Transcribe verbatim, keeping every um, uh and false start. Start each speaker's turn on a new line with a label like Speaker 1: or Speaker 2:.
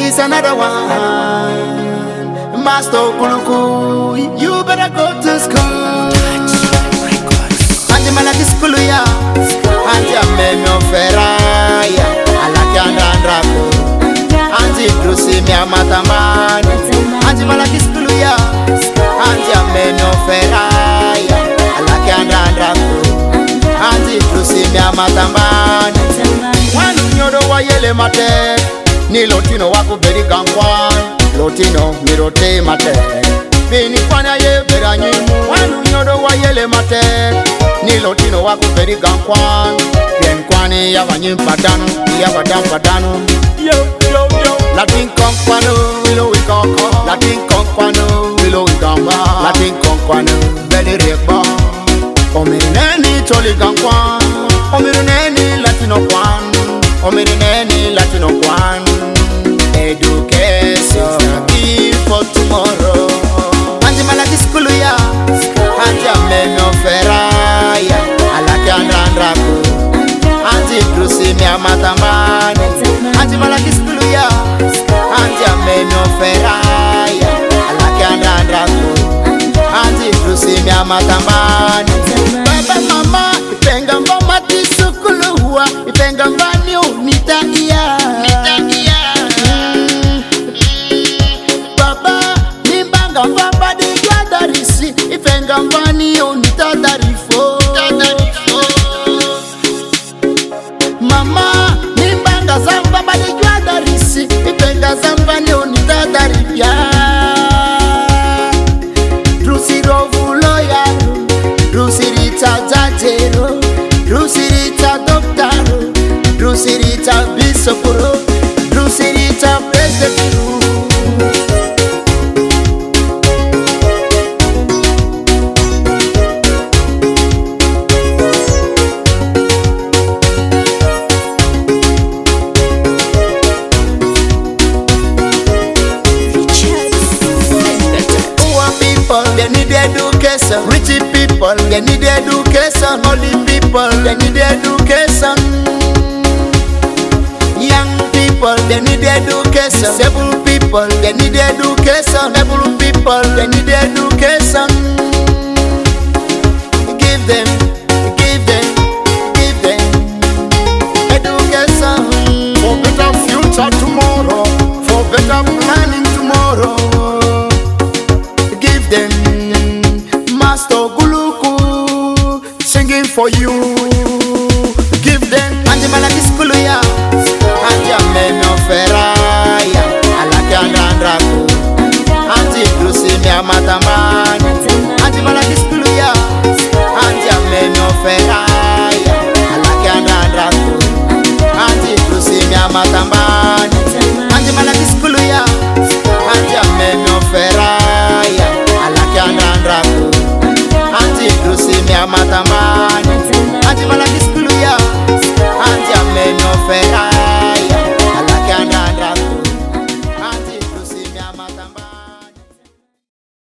Speaker 1: He's another one. Master Kuluku, you better go to school. Anti malaki school ya, anti ameno feraya, alaki andrako, anti drusi mi amatamani. Anti malaki school ya, anti ameno feraya, alaki andrako, anti drusi mi amatamani. Wanu nyodo wa yele mate, ni lotino wako beri gangwan, lotino mirote mate. Bini kwanya ye bera nyimu, wanu nyodo wa yele mate. Ni lotino wako beri gangwan, bien kwani ya wanyim padano, ya wadam padano. Yo yo yo, Latin konkwano, wilo wikoko. Latin konkwano, wilo wikamba. Latin konkwano, beri rekba. Omiri neni choli gangwan, omiri neni latino kwan, omiri neni latino kwan. Education is for tomorrow. Anji malaki skulu ya, anji ameno feraya, alaki andrako, anji drusi mi amatamani. Anji malaki skulu ya, anji ameno feraya, alaki andrako, anji drusi mi amatamani. Baba mama, ipenga mboma tisukulu huwa, ipenga mbani unita iya. Gamba di gadarisi, ifenga mbani onita darifo. Mama, nimbanga zamba badi gadarisi, ifenga zambani onita darifya. Drusiro vuloyaro, drusirita jajero, drusirita doktaro, drusirita bisoporo, drusirita presidentro. They need education. Rich people, they need education. Holy people, they need education. Young people, they need education. Disabled people, they need education. Disabled people, they need education. Give them, give them, give them education. For better future tomorrow, for better planning tomorrow. Give them Master Kuluku singing for you. Give them Anji malaki skulu ya, Anji ameno feraya, alaki andrako, Anji drusi mi amatama.